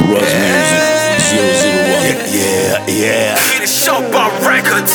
Russ Music, 001. Yeah. It's Showbar Records.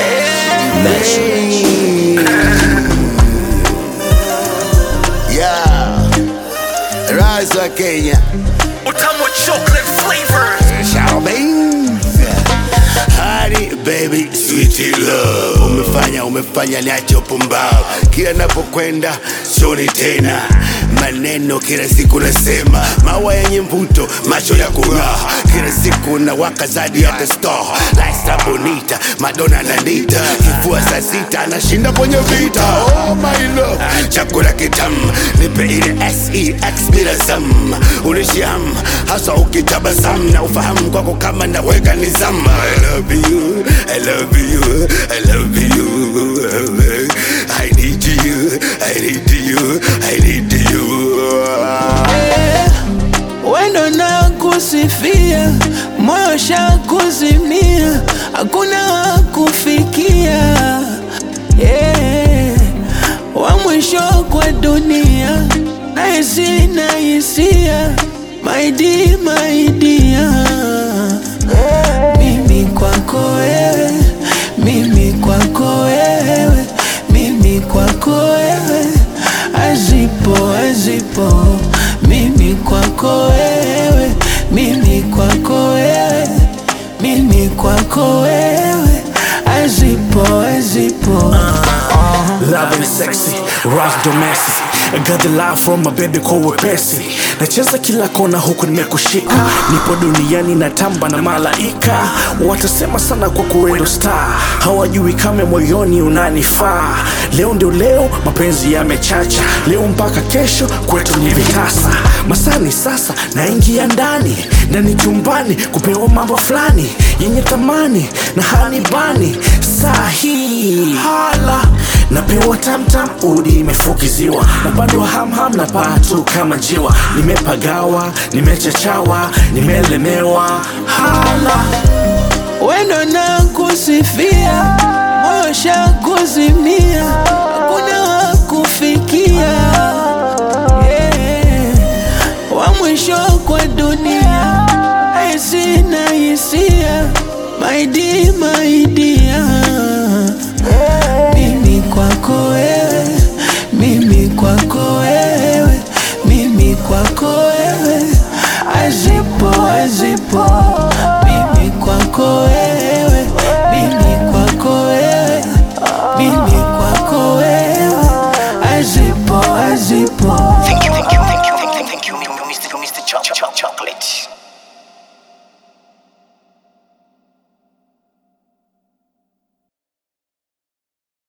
Yeah. Rise wa Kenya. Utamu wa chocolate flavor. Charmaine. Honey baby sweet love. Umefanya niache upumbavu. Kila napokwenda sioni tena maneno, kila siku nasema mawa yenye mvuto, macho ya kung'aa. Kila siku na waka zadi hata star Lifestyle bonita, Madonna na Nita. Kifua saa sita anashinda kwenye vita. Oh my love, chakula kitamu, nipe ile sex bila zam. Unishiham, hasa ukitabasamu na ufahamu kwako kama naweka nizamu. I love you, I love you, I love you. I need you, I need you, I need you. Wendo na kusifia, moyo shakuzimia, hakuna wa kufikia. Wa mwisho kwa dunia, nahisi na hisia, my dear, my dear. Mimi kwako wewe, mimi kwako wewe, mimi kwako wewe, azipo mimi kwako wewe, mimi kwako wewe, mimi kwako wewe, azipo Love and sexy, rock domestic. I got the love from my baby kwa wepesi. Nacheza kila kona huku nimekushika. Nipo duniani natamba na malaika. Watasema sana kwa kuwendo star, hawajui kama moyoni unanifaa. Leo ndio leo, mapenzi yamechacha. Leo mpaka kesho kwetu ni vitasa. Masani sasa naingia ndani chumbani, kupewa mambo fulani yenye thamani na hanibani. Sahi hala napewa tamtam, udi imefukiziwa na bado hamham na patu kama njiwa. Nimepagawa, nimechachawa, nimelemewa hala. Wendo na kusifia, moyo shakuzimia, hakuna wa kufikia. Wa mwisho kwa dunia, nahisi na hisia, my dear, my dear. Mimi kwako wewe, mimi kwako wewe, mimi kwako